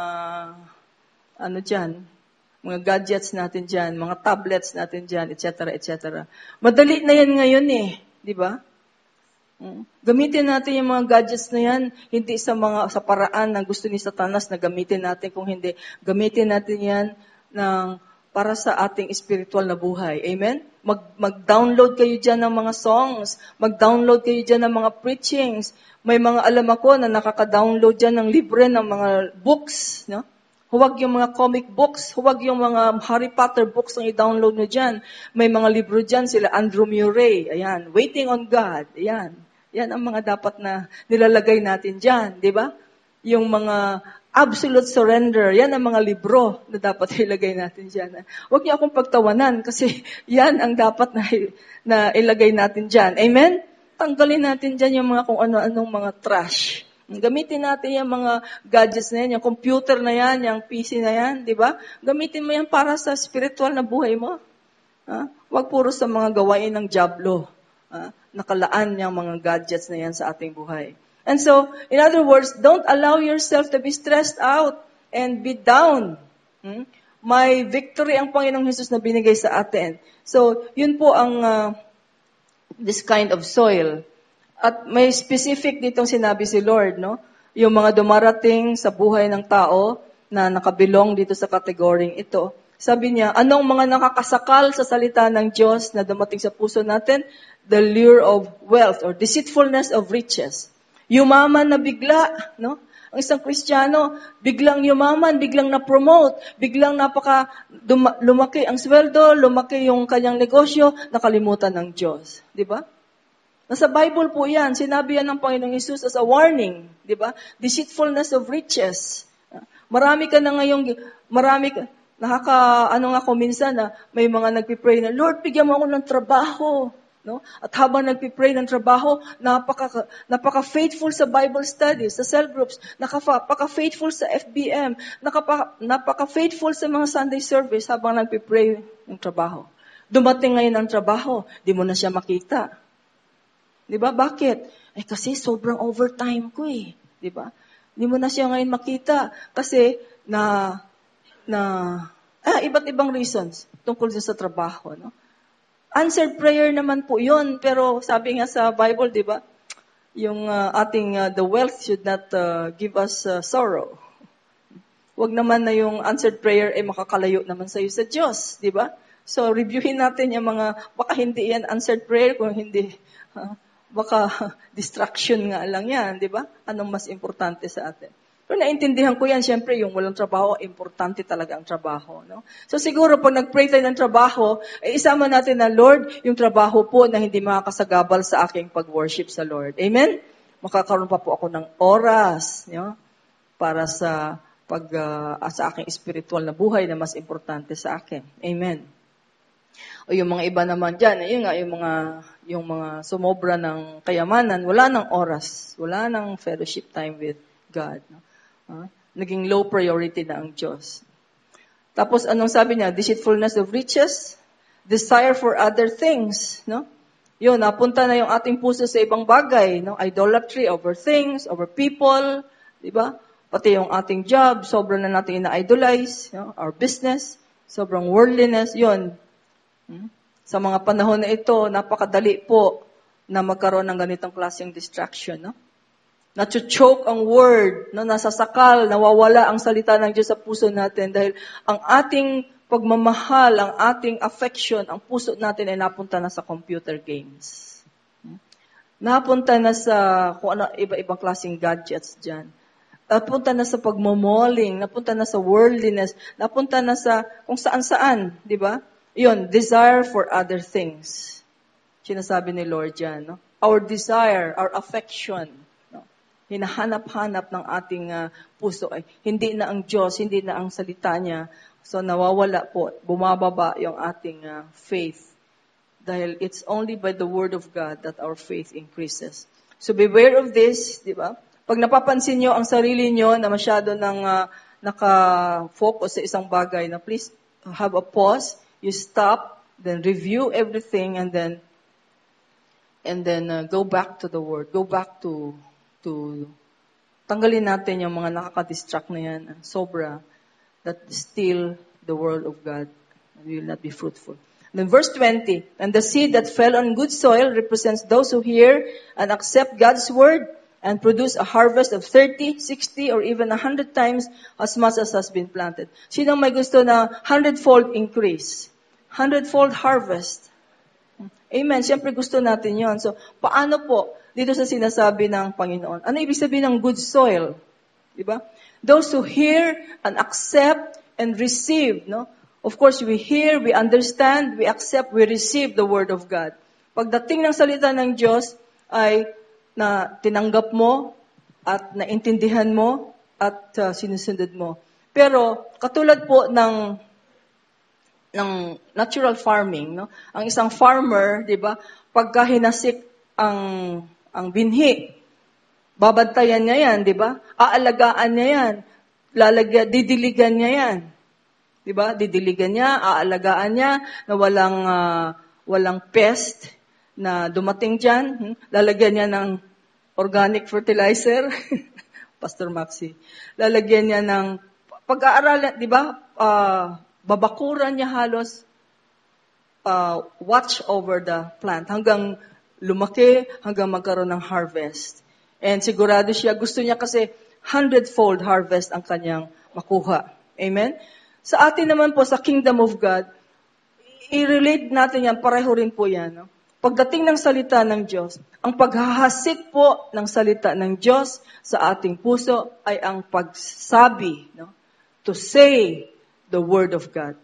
ano dyan, mga gadgets natin dyan, mga tablets natin dyan, et cetera, et cetera. Madali na yan ngayon eh, di ba? Gamitin natin yung mga gadgets na yan, hindi sa mga sa paraan na gusto ni Satanas na gamitin natin, kung hindi, gamitin natin yan ng para sa ating spiritual na buhay. Amen? Mag, mag-download kayo dyan ng mga songs, mag-download kayo dyan ng mga preachings. May mga alam ako na nakaka-download dyan ng libre ng mga books, no? Huwag yung mga comic books, huwag yung mga Harry Potter books ang i-download nyo dyan. May mga libro dyan, sila Andrew Murray, ayan, Waiting on God, ayan. Yan ang mga dapat na nilalagay natin dyan, di ba? Yung mga absolute surrender, yan ang mga libro na dapat ilagay natin dyan. Huwag niyo akong pagtawanan kasi yan ang dapat na, na ilagay natin dyan. Amen? Tanggalin natin dyan yung mga kung ano-anong mga trash. Gamitin natin yung mga gadgets na yan, yung computer na yan, yung P C na yan, di ba? Gamitin mo yan para sa spiritual na buhay mo. Ha? Huwag puro sa mga gawain ng diablo. Ha? Nakalaan yung mga gadgets na yan sa ating buhay. And so, in other words, don't allow yourself to be stressed out and be down. Hmm? May victory ang Panginoong Jesus na binigay sa atin. So, yun po ang uh, this kind of soil. At may specific ditong sinabi si Lord, no? Yung mga dumarating sa buhay ng tao na nakabilong dito sa kategoryeng ito. Sabi niya, anong mga nakakasakal sa salita ng Diyos na dumating sa puso natin? The lure of wealth or deceitfulness of riches. Yumaman na bigla, no? Ang isang Kristiyano, biglang yumaman, biglang na-promote, biglang napaka duma, lumaki ang sweldo, lumaki yung kanyang negosyo, nakalimutan ng Diyos. Di ba? Nasa Bible po yan. Sinabi yan ng Panginoong Hesus as a warning. Di ba? Deceitfulness of riches. Marami ka na ngayong, marami ka, nakaka, ano nga ko minsan na may mga nagpipray na, Lord, bigyan mo ako ng trabaho. No? At habang nagpipray ng trabaho, napaka, napaka-faithful sa Bible studies, sa cell groups, napaka-faithful sa F B M, nakapa, napaka-faithful sa mga Sunday service habang nagpipray ng trabaho. Dumating ngayon ang trabaho, di mo na siya makita. Di ba? Bakit? Eh kasi sobrang overtime ko eh. Di ba? Di mo na siya ngayon makita kasi na na ah, iba't ibang reasons tungkol sa trabaho, no? Answered prayer naman po 'yon, pero sabi nga sa Bible, 'di ba? Yung uh, ating uh, the wealth should not uh, give us uh, sorrow. Huwag naman na yung answered prayer ay makakalayo naman sa'yo sa Diyos, di ba? So, reviewin natin yung mga, baka hindi yan answered prayer, kung hindi, uh, baka distraction nga lang yan, di ba? Anong mas importante sa atin? Pero naintindihan ko yan, syempre, yung walang trabaho, importante talaga ang trabaho, no? So, siguro, pag nag-pray tayo ng trabaho, ay isama natin na, Lord, yung trabaho po na hindi makakasagabal sa aking pag-worship sa Lord. Amen? Makakaroon pa po ako ng oras, you know, para sa pag uh, sa aking spiritual na buhay na mas importante sa akin. Amen. O yung mga iba naman diyan, ayun nga yung mga yung mga sumobra ng kayamanan, wala nang oras, wala nang fellowship time with God. Uh, naging low priority na ang Diyos. Tapos anong sabi niya? Deceitfulness of riches, desire for other things, no? Yun, napunta na yung ating puso sa ibang bagay, no? Idolatry over things, over people, di ba? Pati yung ating job, sobrang na natin ina-idolize, you know, our business, sobrang worldliness, yun. Hmm? Sa mga panahon na ito, napakadali po na magkaroon ng ganitong klaseng distraction. No? Nacho-choke ang word, no? Nasasakal, nawawala ang salita ng Diyos sa puso natin dahil ang ating pagmamahal, ang ating affection, ang puso natin ay napunta na sa computer games. Hmm? Napunta na sa kung ano, iba-ibang klaseng gadgets dyan. Napunta na sa pagmomoling, napunta na sa worldliness, napunta na sa kung saan-saan, di ba? Yun, desire for other things. Sinasabi ni Lord yan, no? Our desire, our affection, no? Hinahanap-hanap ng ating uh, puso ay hindi na ang Diyos, hindi na ang salita niya. So nawawala po, bumababa yung ating uh, faith. Dahil it's only by the Word of God that our faith increases. So beware of this, di ba? Pag napapansin nyo ang sarili nyo na masyado nang uh, naka-focus sa isang bagay, na please have a pause, you stop, then review everything, and then and then uh, go back to the Word. Go back to, to tanggalin natin yung mga nakaka-distract na yan, sobra, that steal the Word of God. We will not be fruitful. Then verse twenty, and the seed that fell on good soil represents those who hear and accept God's Word, and produce a harvest of thirty, sixty, or even one hundred times as much as has been planted. Sinong may gusto na hundredfold increase? Hundredfold harvest. Amen. Siyempre gusto natin yon. So, paano po dito sa sinasabi ng Panginoon? Ano ibig sabihin ng good soil? Diba? Those who hear and accept and receive, no? Of course, we hear, we understand, we accept, we receive the Word of God. Pagdating ng salita ng Diyos ay na tinanggap mo at naintindihan mo at uh, sinusunod mo. Pero katulad po ng ng natural farming, no? Ang isang farmer, 'di ba, pagka hinasik ang ang binhi, babantayan niya 'yan, 'di ba? Aalagaan niya 'yan. Lalagyan, didiligan niya 'yan. 'Di ba? Didiligan niya, aalagaan niya na walang uh, walang pest na dumating diyan, hmm? Lalagyan niya ng organic fertilizer, Pastor Maxi. Lalagyan niya ng pag-aaralan, 'di ba? Uh, babakuran niya halos uh, watch over the plant hanggang lumaki, hanggang magkaroon ng harvest. And sigurado siya, gusto niya kasi hundredfold harvest ang kanyang makuha. Amen? Sa atin naman po, sa Kingdom of God, i-relate natin yan, pareho rin po yan, no? Pagdating ng salita ng Diyos, ang paghahasik po ng salita ng Diyos sa ating puso ay ang pagsabi, no? To say the Word of God.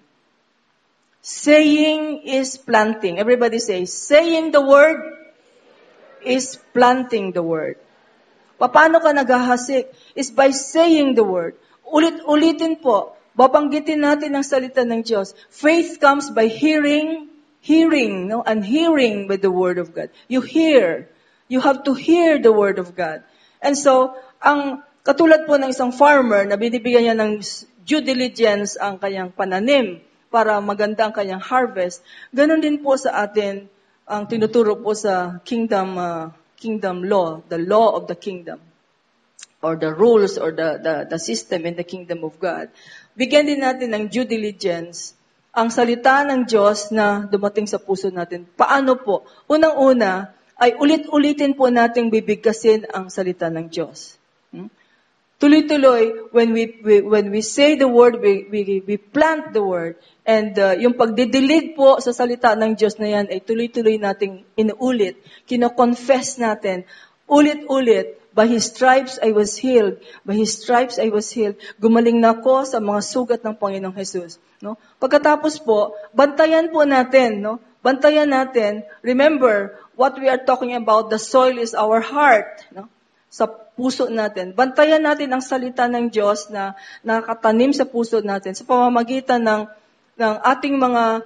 Saying is planting. Everybody say, saying the Word is planting the Word. Paano ka naghahasik? Is by saying the Word. Ulit-ulitin po, babanggitin natin ang salita ng Diyos. Faith comes by hearing, hearing, no? And hearing by the Word of God. You hear. You have to hear the Word of God. And so, ang katulad po ng isang farmer na binibigyan niya ng due diligence ang kanyang pananim para maganda ang kanyang harvest, ganun din po sa atin ang tinuturo po sa kingdom uh, kingdom law, the law of the kingdom, or the rules or the, the, the system in the kingdom of God. Bigyan din natin ng due diligence ang salita ng Diyos na dumating sa puso natin. Paano po? Unang-una ay ulit-ulitin po nating bibigkasin ang salita ng Diyos. Hmm? Tuloy-tuloy, when we, we when we say the word, we we, we plant the word. And uh, yung pagdidilig po sa salita ng Diyos na yan ay tuloy-tuloy nating inuulit. Kino-confess natin, ulit-ulit, by His stripes I was healed. By His stripes I was healed. Gumaling na ako sa mga sugat ng Panginoong Jesus. No? Pagkatapos po, bantayan po natin, no? Bantayan natin. Remember, what we are talking about, the soil is our heart, no? Sa puso natin. Bantayan natin ang salita ng Diyos na nakatanim sa puso natin sa pamamagitan ng ng ating mga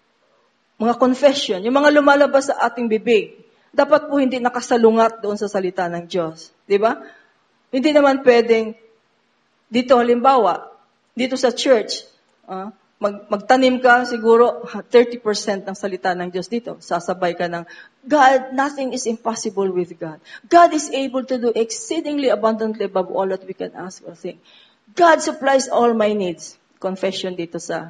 mga confession, yung mga lumalabas sa ating bibig. Dapat po hindi nakasalungat doon sa salita ng Diyos, di ba? Hindi naman pwedeng dito halimbawa, dito sa church, uh, mag, magtanim ka siguro thirty percent ng salita ng Diyos dito. Sasabay ka ng, God, nothing is impossible with God. God is able to do exceedingly abundantly above all that we can ask or think. God supplies all my needs. Confession dito sa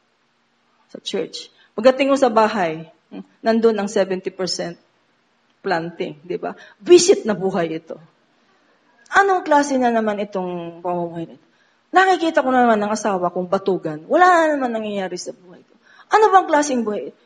sa church. Pagdating mo sa bahay, nandun ang seventy percent planting, di ba? Visit na buhay ito. Anong klase na naman itong pamumuhay nito? Nakikita ko naman ng asawa kong batugan. Wala na naman nangyayari sa buhay ko. Ano bang klaseng buhay?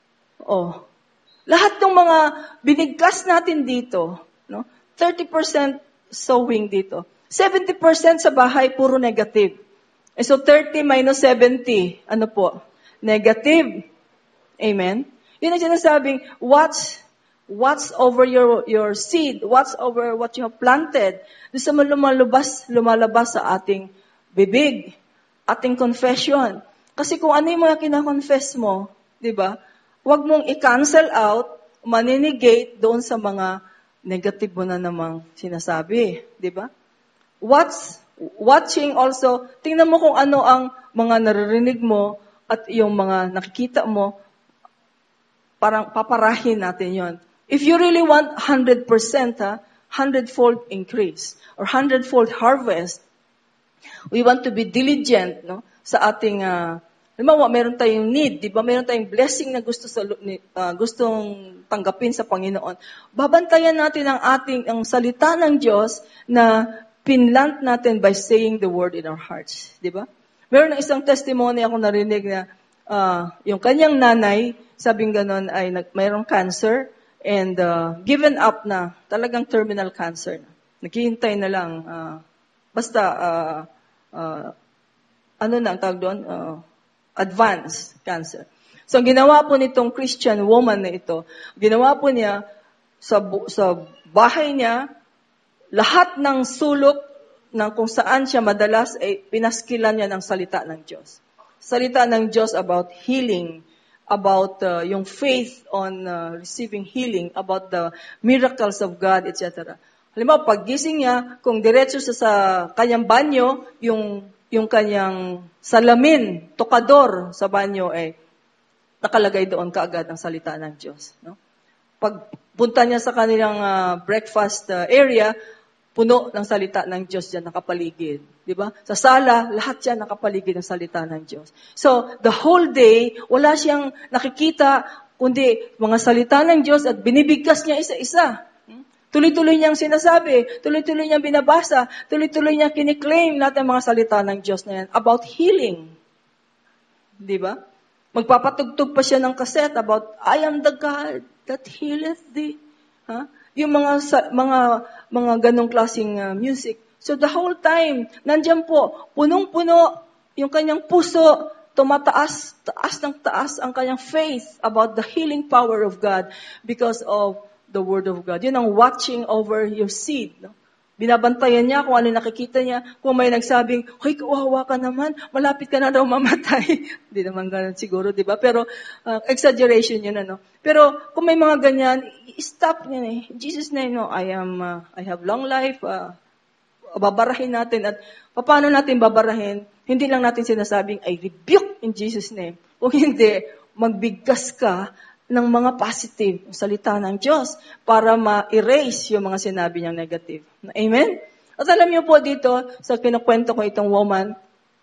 Oh, lahat ng mga binigkas natin dito, no? thirty percent sowing dito. seventy percent sa bahay, puro negative. Eh, so thirty minus seventy, ano po? Negative. Amen? Yun ang sinasabing, what's, what's over your, your seed? What's over what you have planted? Doon sa lumalabas, lumalabas sa ating bibig, ating confession. Kasi kung ano yung mga kinakonfess mo, di ba? Huwag mong i-cancel out, maninegate doon sa mga negative mo na namang sinasabi. Di ba? What's, watching also, tingnan mo kung ano ang mga naririnig mo at yung mga nakikita mo, parang paparahin natin yon. If you really want one hundred percent, ha, hundredfold increase or hundredfold harvest, we want to be diligent, no, sa ating, uh, halimbawa, meron tayong need, di ba? Meron tayong blessing na gusto sa, uh, gustong tanggapin sa Panginoon. Babantayan natin ang ating, ang salita ng Diyos na pinlant natin by saying the word in our hearts, di ba? Meron ng isang testimony ako narinig na uh, yung kanyang nanay, sabing ganon, ay nag, mayroong cancer and uh, given up na, talagang terminal cancer na. Naghihintay na lang, uh, basta, uh, uh, ano na ang tawag doon? Uh, advanced cancer. So, ang ginawa po nitong Christian woman na ito, ginawa po niya sa, sa bahay niya, lahat ng sulok ng kung saan siya madalas ay pinaskilan niya ng salita ng Diyos. Salita ng Diyos about healing, about uh, yung faith on uh, receiving healing, about the miracles of God, et cetera. Halimbawa, paggising niya, kung diretso sa, sa kanyang banyo, yung, yung kanyang salamin, tokador sa banyo, ay nakalagay doon kaagad ang salita ng Diyos. No? Pagpunta niya sa kanilang uh, breakfast uh, area, puno ng salita ng Diyos diyan nakapaligid. Di ba? Sa sala, lahat yan nakapaligid ng salita ng Diyos. So, the whole day, wala siyang nakikita, kundi mga salita ng Diyos at binibigkas niya isa-isa. Tuloy-tuloy niyang sinasabi, tuloy-tuloy niyang binabasa, tuloy-tuloy niyang kiniklaim lahat ng mga salita ng Diyos na yan about healing. Di ba? Magpapatugtog pa siya ng cassette about, I am the God that healeth thee. Ha? Yung mga mga mga ganong klaseng uh, music. So the whole time, nandiyan po, punong-puno yung kanyang puso, tumataas, taas ng taas ang kanyang faith about the healing power of God because of the Word of God. Yun ang watching over your seed. No? Binabantayan niya kung ano nakikita niya. Kung may nagsabing, hoy, kawawa ka naman, malapit ka na daw mamatay. Hindi naman ganun siguro, di ba? Pero, uh, exaggeration yun, ano. Pero, kung may mga ganyan, stop niya eh. In Jesus' name, no, I am, uh, I have long life, uh, babarahin natin. At, paano natin babarahin? Hindi lang natin sinasabing, I rebuke in Jesus' name. Kung hindi, magbigkas ka ng mga positive salita ng Diyos para ma-erase yung mga sinabi niyang negative. Amen? At alam niyo po dito, sa kinukwento ko itong woman,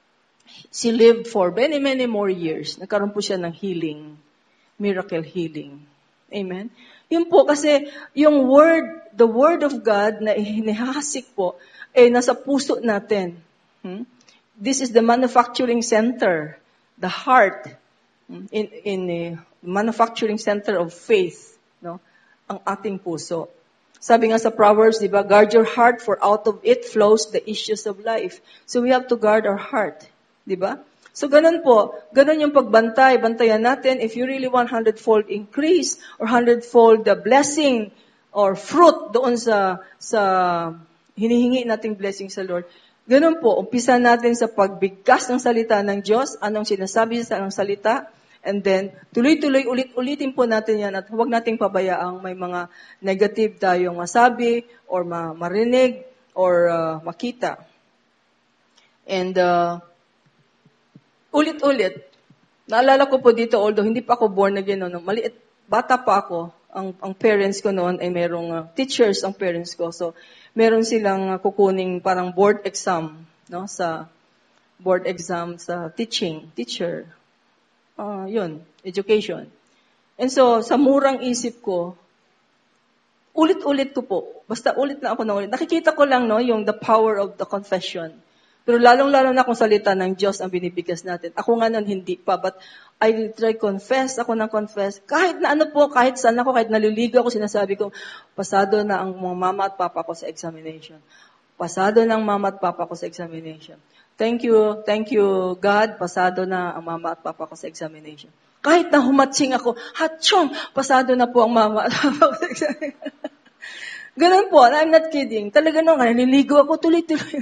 she lived for many, many more years. Nagkaroon po siya ng healing, miracle healing. Amen? Yun po kasi yung word the Word of God na hinihasik po, eh, nasa puso natin. Hmm? This is the manufacturing center, the heart, in, in a manufacturing center of faith, no? Ang ating puso. Sabi nga sa Proverbs, di ba, guard your heart for out of it flows the issues of life. So we have to guard our heart. Di ba? So ganun po, ganun yung pagbantay. Bantayan natin, if you really want hundredfold increase or hundredfold the blessing or fruit doon sa sa hinihingi nating blessing sa Lord, ganun po, umpisa natin sa pagbigkas ng salita ng Diyos, anong sinasabi sa ng salita, and then tuloy-tuloy ulit-ulitin po natin yan at huwag nating pabayaang may mga negative tayong masabi or ma- marinig or uh, makita. And uh, ulit-ulit, naalala ko po dito, although hindi pa ako born again, no, maliit, bata pa ako, ang, ang parents ko noon ay merong uh, teachers ang parents ko. So, meron silang uh, kukuning parang board exam, no, sa board exam sa teaching, teacher. Uh, yun, education. And so, sa murang isip ko, ulit-ulit ko po, basta ulit na ako na ulit. Nakikita ko lang, no, yung the power of the confession. Pero lalong-lalo na kung salita ng Diyos ang binibigkas natin. Ako nga nun hindi pa, but I try confess, ako nang confess. Kahit na ano po, kahit saan ako, kahit naliligo ako, sinasabi ko, pasado na ang mga mama at papa ko sa examination. Pasado na ang mama at papa ko sa examination. Thank you, thank you, God, pasado na ang mama at papa ko sa examination. Kahit na humatsing ako, hatsyong, pasado na po ang mama at papa ko sa examination. Ganun po, I'm not kidding. Talaga nung naliligo ako, tuloy-tuloy.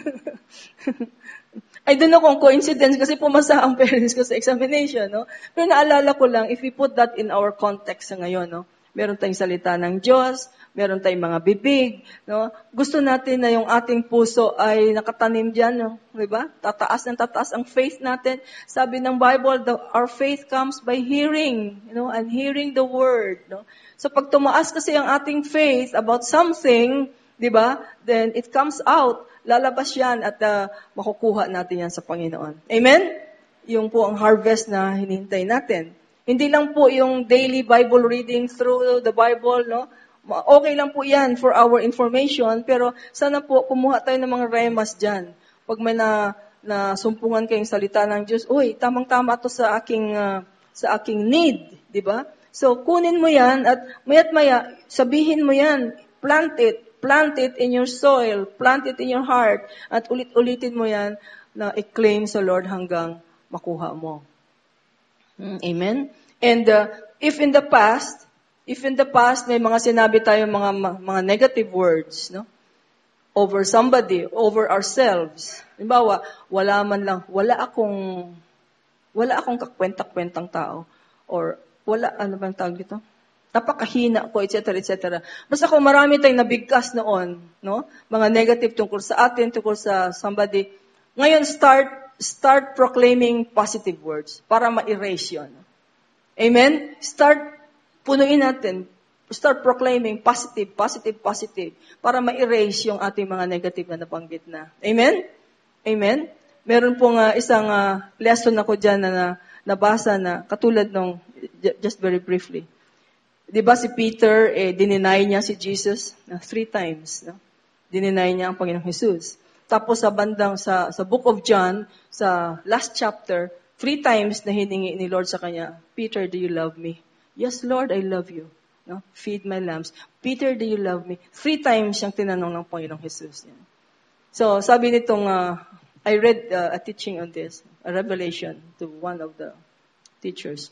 I don't know kung coincidence kasi pumasa ang parents ko sa examination, no? Pero naalala ko lang, if we put that in our context sa ngayon, no? Meron tayong salita ng Diyos, meron tayong mga bibig, no? Gusto natin na yung ating puso ay nakatanim dyan, no? Diba? Tataas ng tataas ang faith natin. Sabi ng Bible, the, our faith comes by hearing, you know, and hearing the word, no? So pag tumaas kasi ang ating faith about something, diba? Then it comes out. Lalabas yan at uh, makukuha natin yan sa Panginoon. Amen? Yung po ang harvest na hinihintay natin. Hindi lang po yung daily Bible reading through the Bible, no? Okay lang po yan for our information, pero sana po kumuha tayo ng mga remas dyan. Pag may na, na sumpungan kayong salita ng Diyos, uy, tamang-tama to sa aking, uh, sa aking need, di ba? So, kunin mo yan at maya't maya, sabihin mo yan, plant it, plant it in your soil, plant it in your heart, at ulit-ulitin mo yan na i-claim sa Lord hanggang makuha mo. Amen? And uh, if in the past, if in the past may mga sinabi tayo mga mga negative words, no? Over somebody, over ourselves. Halimbawa, wala man lang, wala akong wala akong kakwenta-kwentang tao or wala ano bang tawag dito? Napakahina ko, et cetera, et cetera. Basta kung marami tayong nabigkas noon, no? Mga negative tungkol sa atin, tungkol sa somebody. Ngayon, start start proclaiming positive words para ma-erase yun. Amen? Start, punuin natin. Start proclaiming positive, positive, positive para ma-erase yung ating mga negative na nabanggit na. Amen? Amen? Meron pong uh, isang uh, lesson ako dyan na, na nabasa na katulad nung, just very briefly. Di ba si Peter, eh, dininay niya si Jesus na uh, three times. No? Dininay niya ang Panginoong Jesus. Tapos sa bandang, sa, sa book of John, sa last chapter, three times na hiningi ni Lord sa kanya, Peter, do you love me? Yes, Lord, I love you. No? Feed my lambs. Peter, do you love me? Three times siyang tinanong ng Panginoong Jesus. So, sabi nitong, uh, I read uh, a teaching on this, a revelation to one of the teachers.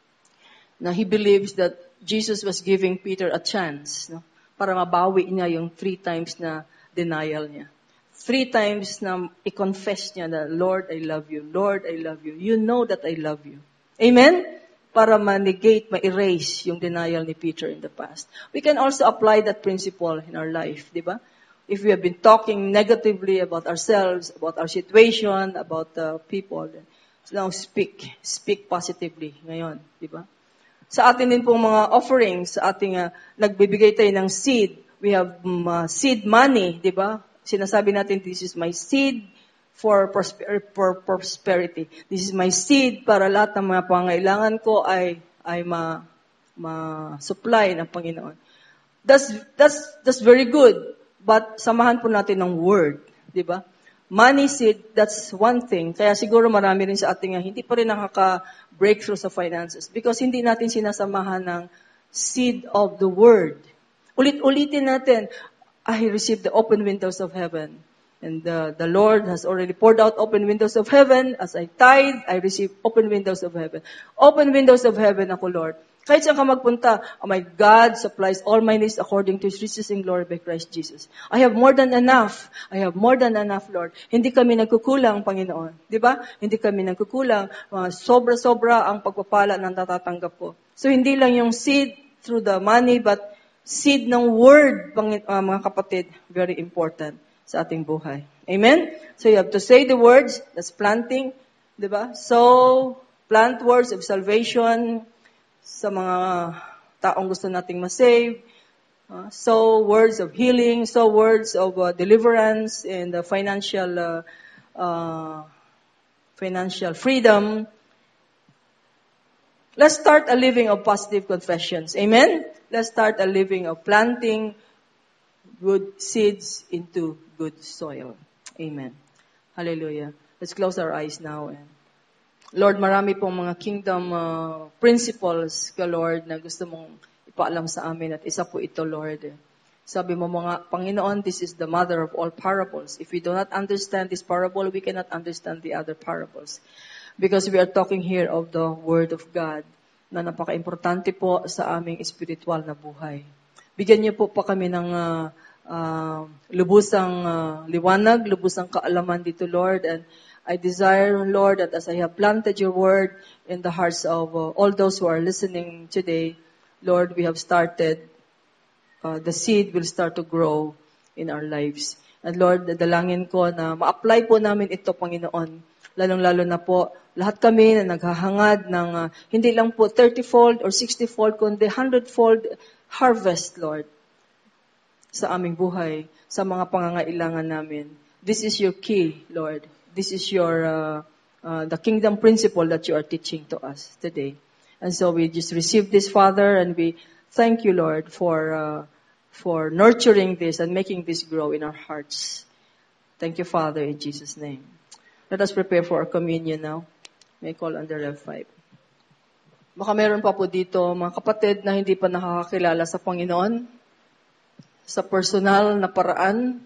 Na he believes that Jesus was giving Peter a chance, no? Para mabawi niya yung three times na denial niya. Three times na i-confess niya na, Lord, I love you. Lord, I love you. You know that I love you. Amen? Para ma-negate, ma-erase yung denial ni Peter in the past. We can also apply that principle in our life, di ba? If we have been talking negatively about ourselves, about our situation, about uh, people, so now speak. Speak positively ngayon, di ba? Sa atin din pong mga offerings, sa ating uh, nagbibigay tayo ng seed, we have um, uh, seed money, di ba? Sinasabi natin, this is my seed for, prosper- for prosperity. This is my seed para lahat ng mga pangailangan ko ay, ay ma, ma-supply ng Panginoon. That's, that's, that's very good. But samahan po natin ng word. Di ba? Money seed, that's one thing. Kaya siguro marami rin sa ating nga, hindi pa rin nakaka-breakthrough sa finances. Because hindi natin sinasamahan ng seed of the word. Ulit-ulitin natin, I received the open windows of heaven. And the, the Lord has already poured out open windows of heaven. As I tithe, I receive open windows of heaven. Open windows of heaven ako, Lord. Kahit saan ka magpunta, oh my God supplies all my needs according to His riches in glory by Christ Jesus. I have more than enough. I have more than enough, Lord. Hindi kami nagkukulang, Panginoon. Di ba? Hindi kami nagkukulang. Uh, sobra-sobra ang pagpapala na natatanggap ko. So, hindi lang yung seed through the money, but seed ng word, uh, mga kapatid, very important sa ating buhay. Amen? So, you have to say the words, that's planting. Di ba? So, plant words of salvation, sa mga taong gusto nating masave. Uh, so, words of healing, so words of uh, deliverance and uh, financial uh, uh, financial freedom. Let's start a living of positive confessions. Amen? Let's start a living of planting good seeds into good soil. Amen. Hallelujah. Let's close our eyes now and Lord, marami pong mga kingdom uh, principles ka, Lord, na gusto mong ipaalam sa amin. At isa po ito, Lord. Sabi mo mga, Panginoon, this is the mother of all parables. If we do not understand this parable, we cannot understand the other parables. Because we are talking here of the Word of God na napaka-importante po sa aming spiritual na buhay. Bigyan niyo po pa kami ng uh, uh, lubusang uh, liwanag, lubusang kaalaman dito, Lord, and I desire, Lord, that as I have planted your word in the hearts of uh, all those who are listening today, Lord, we have started, uh, the seed will start to grow in our lives. And Lord, dalangin ko na ma-apply po namin ito, Panginoon. Lalong-lalo na po, lahat kami na naghahangad ng uh, hindi lang po thirty-fold or sixty-fold, kundi one hundred-fold harvest, Lord, sa aming buhay, sa mga pangangailangan namin. This is your key, Lord. This is your, uh, uh, the kingdom principle that you are teaching to us today. And so we just receive this, Father, and we thank you, Lord, for, uh, for nurturing this and making this grow in our hearts. Thank you, Father, in Jesus' name. Let us prepare for our communion now. May call under Rev five. Baka meron pa po dito, mga kapatid, na hindi pa nakakakilala sa Panginoon, sa personal na paraan.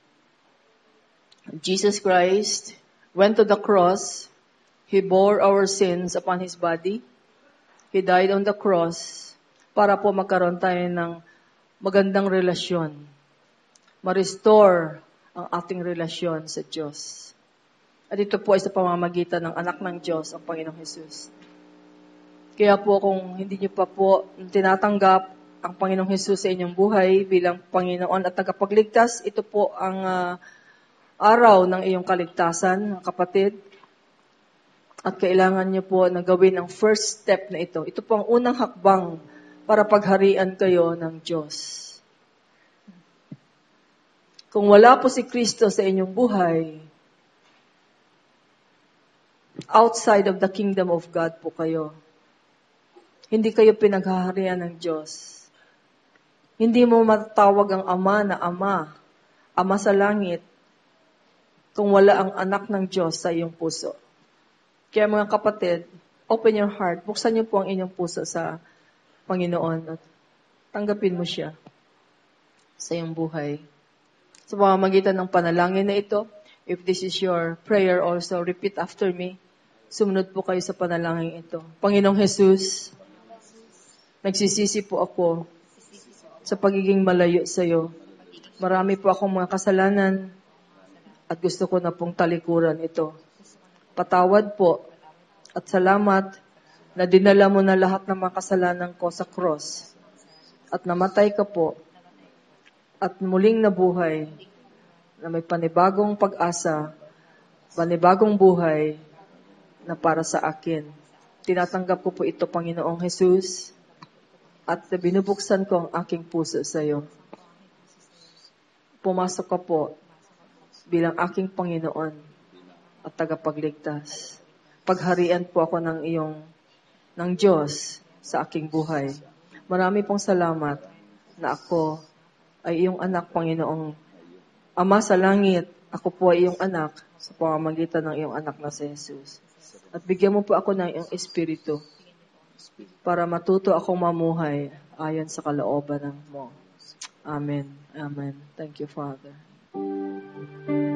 Jesus Christ went to the cross. He bore our sins upon His body. He died on the cross para po magkaroon tayo ng magandang relasyon. Ma-restore ang ating relasyon sa Diyos. At ito po ay sa pamamagitan ng anak ng Diyos, ang Panginoong Jesus. Kaya po kung hindi niyo pa po tinatanggap ang Panginoong Jesus sa inyong buhay bilang Panginoon at tagapagligtas, ito po ang uh, araw ng iyong kaligtasan, kapatid. At kailangan niyo po na gawin ang first step na ito. Ito po ang unang hakbang para pagharian kayo ng Diyos. Kung wala po si Kristo sa inyong buhay, outside of the kingdom of God po kayo. Hindi kayo pinaghaharian ng Diyos. Hindi mo matatawag ang Ama na Ama, Ama sa langit, kung wala ang anak ng Diyos sa iyong puso. Kaya mga kapatid, open your heart. Buksan niyo po ang inyong puso sa Panginoon at tanggapin mo siya sa iyong buhay. Sa pamamagitan ng panalangin na ito, if this is your prayer also, repeat after me. Sumunod po kayo sa panalangin ito. Panginoong Jesus, nagsisisi po ako sa pagiging malayo sa iyo. Marami po akong mga kasalanan at gusto ko na pong talikuran ito. Patawad po at salamat na dinala mo na lahat ng mga kasalanan ko sa cross at namatay ka po at muling nabuhay na may panibagong pag-asa, panibagong buhay na para sa akin. Tinatanggap ko po ito, Panginoong Jesus, at binubuksan ko ang aking puso sa iyo. Pumasok ka po bilang aking Panginoon at tagapagligtas. Pagharian po ako ng iyong, ng Diyos sa aking buhay. Marami pong salamat na ako ay iyong anak, Panginoong Ama sa langit. Ako po ay iyong anak sa pamamagitan ng iyong anak na si Jesus. At bigyan mo po ako ng iyong espiritu para matuto akong mamuhay ayon sa kalooban mo. Amen. Amen. Thank you, Father.